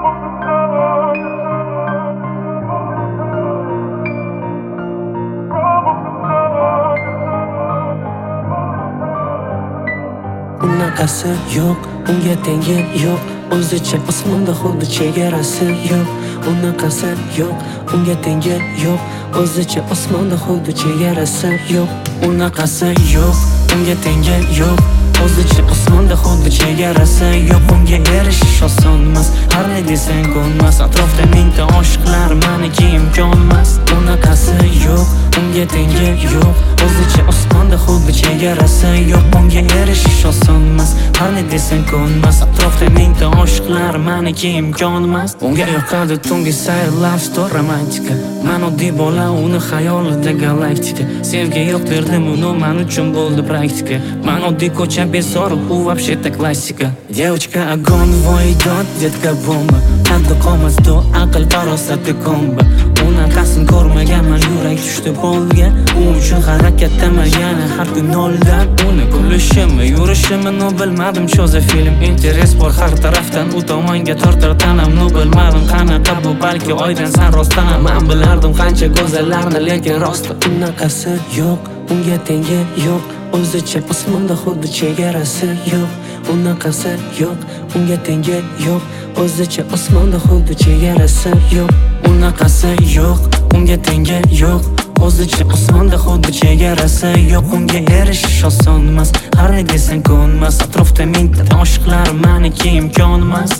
Unaqasi yo'q, unga tengi yo'q. O'zicha osmonda xuddi chegarasi yo'q. Unaqasi yo'q, unga tengi yo'q. O'zicha osmonda xuddi chegarasi yo'q. Unaqasi yo'q, unga tengi yo'q. O'zicha osmonda xuddi chegarasi yo'q. Unga erishish oson emas, har ne desang ko'nmas. Atrofda mingta oshiqlar, meniki imkonmas. Unaqasi yo'q, unga tengi yo'q. O'zicha osmonda xuddi chegarasi yo'q. Unga erishish oson emas, har ne desang ko'nmas. Atrofda mingta oshiqlar, meniki imkonmas. Unga yoqadi tungi sayr, love story, romantika. Men oddiy bola, uni xayolida galaktika. Sevgi yo'q derdim, uni men uchun bo'ldi praktika. Men oddiy ko'cha bezori, u вообще-то klassika. Девочка огонь, voydod, detka bomba. Qaddi qomat to, aql farosati komba. Unaqasini ko'rmaganman, yurak tushdi polga. U uchun harakatdaman yana har kun noldan. Uni kulishimmi, yurishimmi, no bilmadim. Cho'za film, interes bor har tarafdan. U tomonga tortar tanam, no bilmadim qanaqa bu, balki oydan san rostdan. Men bilardim qancha go'zallarni, lekin rosti unaqasi yo'q, unga tengi yo'q. O'zicha osmonda xuddi chegarasi yo'q. Unaqasi yo'q, unga tengi yo'q. O'zicha osmonda xuddi chegarasi yo'q. Unaqasi yo'q, unga tengi yo'q. O'zicha osmonda xuddi chegarasi yo'q. Unga erishish oson emas, har ne desang ko'nmas. Atrofda mingta oshiqlar, meniki imkonmas.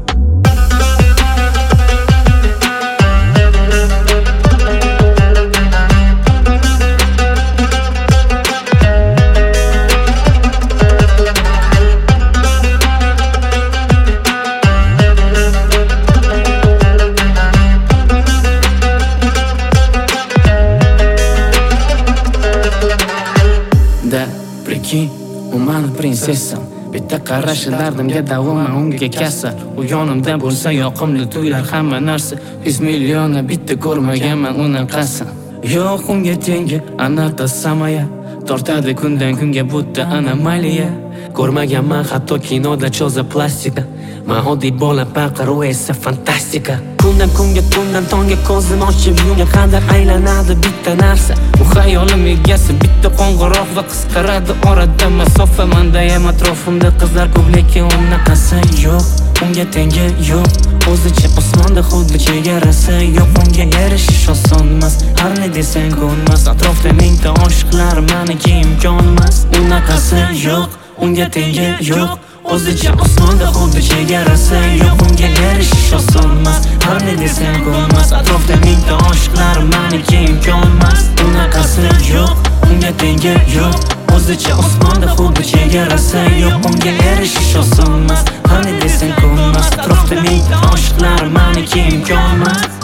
Prikin, u mani prinsessam. Bitta qarashi dardimga davoman, unga kasal. U yonimda bo'lsa yoqimli tuylar hamma narsa. 100 millionni bitta ko'rmaganman unaqasi. Yo'q unga tengi, anaqa samaya. Tortadi kundan kunga butda anomaliya. Ko'rmaganman hatto kinoda cho'za plastika. Men oddiy bola paqir, u esa fantastika. Kundan kunga, tundan tongga ko'zim ochib yumga qadar aylanadi bitta narsa. Bu xayolim egasi, bitta qo'ng'iroq va qisqaradi orada masofa. Menda ham atrofimda qizlar ko'p, lekin unaqasi yo'q, unga tengi yo'q. O'zicha osmonda xuddi chegarasi yo'q. Unga erishish oson emas, har ne desang ko'nmas. Atrofda mingta oshiqlar, meniki imkonmas. Unaqasi yo'q, unga tengi yo'q. O'zicha osmonda xuddi chegarasi yo'q. Unga erishish oson emas, har ne desang ko'nmas. Atrofda mingta oshiqlar, meniki imkonmas. Unaqasi yo'q, unga tengi yo'q. O'zicha osmonda xuddi chegarasi yo'q. Unga erishish oson emas, har ne desang ko'nmas. Atrofda mingta oshiqlar, meniki imkonmas.